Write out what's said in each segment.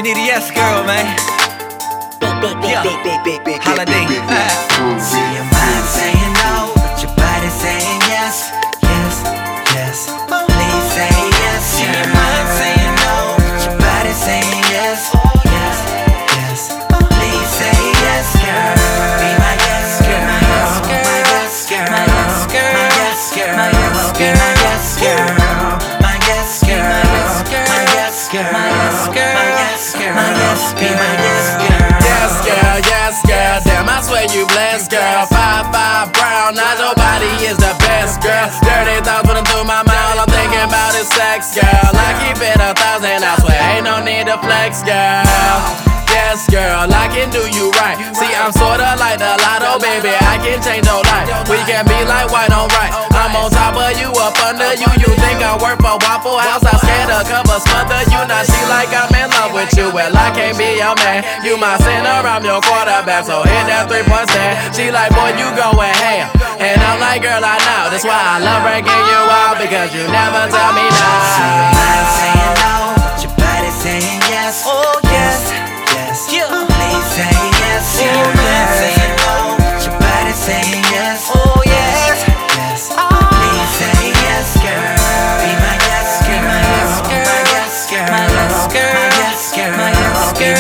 need a yes girl, man. Yeah. Holiday. See your mind saying no, but your body saying yes, yes, yes. Please say yes. See your mind saying no, but your body saying yes, yes, yes. Please say yes, girl. Be my yes, girl. My yes, girl. My yes, girl. My yes, girl. My yes, girl. Be my yes, girl. My yes, girl. My yes, girl. My yes, girl. My yes, girl. My yes, be my yes, girl. Yes, girl, damn, I swear you blessed, girl. 5'5" brown, now your body is the best, girl. Dirty thoughts running through my mind, all I'm thinking about is sex, girl. I keep it 1,000, I swear ain't no need to flex, girl. Yes, girl, I can do you right. See, I'm sorta like the lotto, baby, I can change your life. We can be like white on right. I'm on top of you, up under you. You think I work for Waffle House? I scared a cover smother you. Now she like I'm in love with you. Well, I can't be your man. You my center, I'm your quarterback. So hit that 3-point stand. She like, boy, you going ham. And I'm like, girl, I know. That's why I love breaking you out, because you never tell me no. See your mind saying no, but your body saying yes. Oh yes, yes. yeah. Please say yes. See your mind saying no, but your body saying yes. Oh yes, yes. Please say yes, girl. Be my yes, girl. My yes, girl. My yes, girl. My yes, girl. My yes, girl. My yes, girl.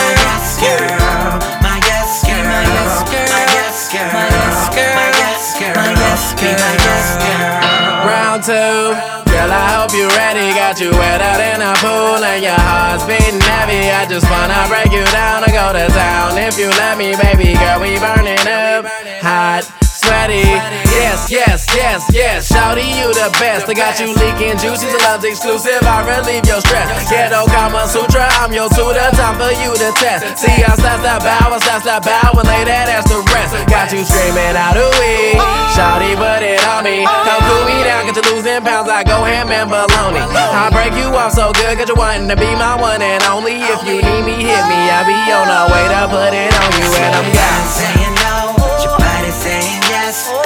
My yes, girl. My yes, girl. My yes, girl. My yes, girl. My yes, girl. My yes, girl. Be my yes, girl. Round 2. Girl, I hope you ready. Got you wet out in a pool and your heart's beating heavy. I just wanna break you down and go to town. If you let me, baby girl, we burning up hot, sweaty. Yes, yes, yes, yes. Shawty, you the best. I got you leaking juices, love's exclusive. I relieve your stress. Ghetto Kama Sutra, I'm your tutor. Time for you to test. See, I slash that bow, and lay that ass to rest. Got you screaming out, ooh-wee. Shawty, put it on me. Come cool me down, get you losing pounds. I go ham and bologna. I break you off so good, cause you're wanting to be my one and only. If you need me, hit me. I'll be on the way to put it on you, and I'm saying no, but your body saying yes.